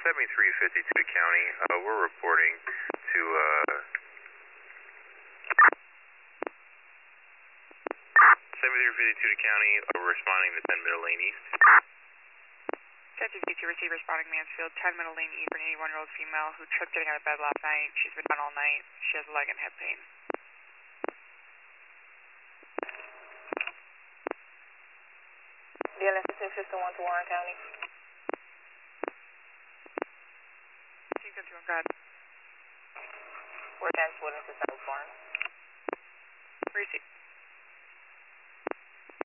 7352 County. We're reporting to 7352 County. We're responding to 10 Middle Lane East. 72 receive responding Mansfield, 10 Middle Lane East, for an 81-year-old female who tripped getting out of bed last night. She's been down all night. She has leg and hip pain. DLS system 1 to Warren County. 251, go ahead. We're transporting to South Warren. Receive.